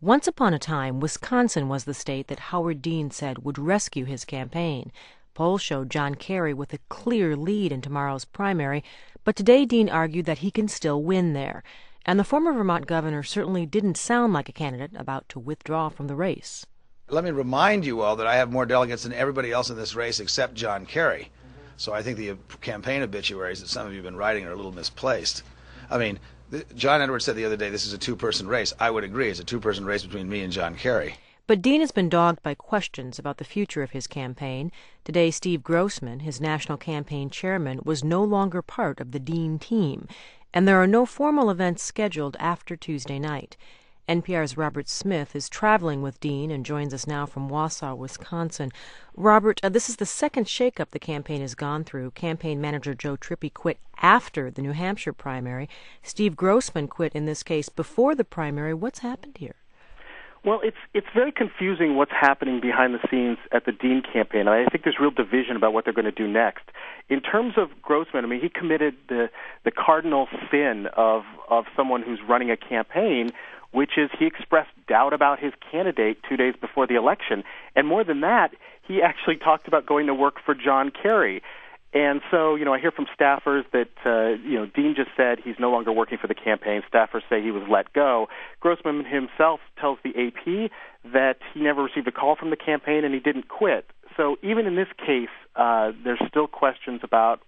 Once upon a time, Wisconsin was the state that Howard Dean said would rescue his campaign. Polls showed John Kerry with a clear lead in tomorrow's primary, but today Dean argued that he can still win there. And the former Vermont governor certainly didn't sound like a candidate about to withdraw from the race. Let me remind you all that I have more delegates than everybody else in this race except John Kerry. So I think the campaign obituaries that some of you have been writing are a little misplaced. I mean, John Edwards said the other day this is a two-person race. I would agree. It's a two-person race between me and John Kerry. But Dean has been dogged by questions about the future of his campaign. Today, Steve Grossman, his national campaign chairman, was no longer part of the Dean team, and there are no formal events scheduled after Tuesday night. NPR's Robert Smith is traveling with Dean and joins us now from Wausau, Wisconsin. Robert, this is the second shakeup the campaign has gone through. Campaign manager Joe Trippi quit after the New Hampshire primary. Steve Grossman quit in this case before the primary. What's happened here? Well, it's very confusing what's happening behind the scenes at the Dean campaign. I think there's real division about what they're going to do next. In terms of Grossman, I mean, he committed the cardinal sin of someone who's running a campaign, which is he expressed doubt about his candidate 2 days before the election. And more than that, he actually talked about going to work for John Kerry. And so, I hear from staffers that, Dean just said he's no longer working for the campaign. Staffers say he was let go. Grossman himself tells the AP that he never received a call from the campaign and he didn't quit. So even in this case, there's still questions about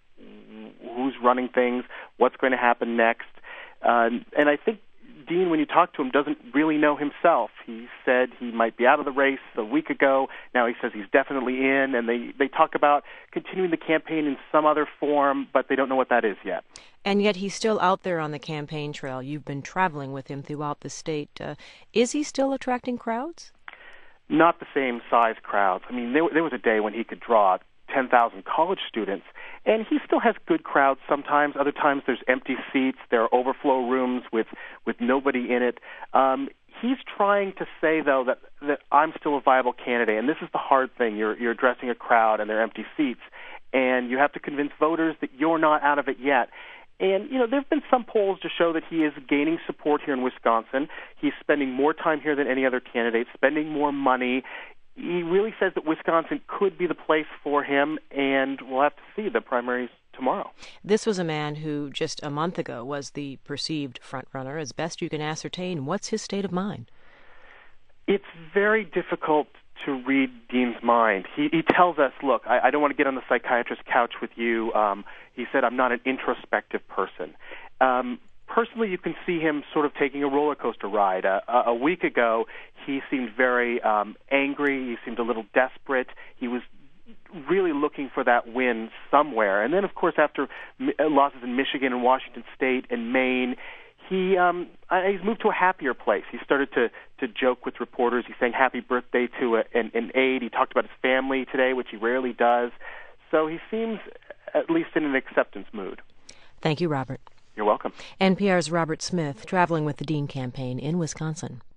who's running things, what's going to happen next. And I think Dean, when you talk to him, doesn't really know himself. He said he might be out of the race a week ago. Now he says he's definitely in, and they talk about continuing the campaign in some other form, but they don't know what that is yet. And yet he's still out there on the campaign trail. You've been traveling with him throughout the state. Is he still attracting crowds? Not the same size crowds. I mean, there was a day when he could draw 10,000 college students, and he still has good crowds sometimes. Other times there's empty seats, there are overflow rooms with nobody in it. He's trying to say, though, that I'm still a viable candidate, and this is the hard thing. You're addressing a crowd and there are empty seats, and you have to convince voters that you're not out of it yet. And, there have been some polls to show that he is gaining support here in Wisconsin. He's spending more time here than any other candidate, spending more money. He really says that Wisconsin could be the place for him, and we'll have to see the primaries tomorrow. This was a man who just a month ago was the perceived front-runner. As best you can ascertain, what's his state of mind? It's very difficult to read Dean's mind. He tells us, look, I don't want to get on the psychiatrist's couch with you. He said, I'm not an introspective person. Personally, you can see him sort of taking a roller coaster ride. A week ago, he seemed very angry. He seemed a little desperate. He was really looking for that win somewhere. And then, of course, after losses in Michigan and Washington State and Maine, he's moved to a happier place. He started to joke with reporters. He sang happy birthday to an aide. He talked about his family today, which he rarely does. So he seems at least in an acceptance mood. Thank you, Robert. You're welcome. NPR's Robert Smith, traveling with the Dean campaign in Wisconsin.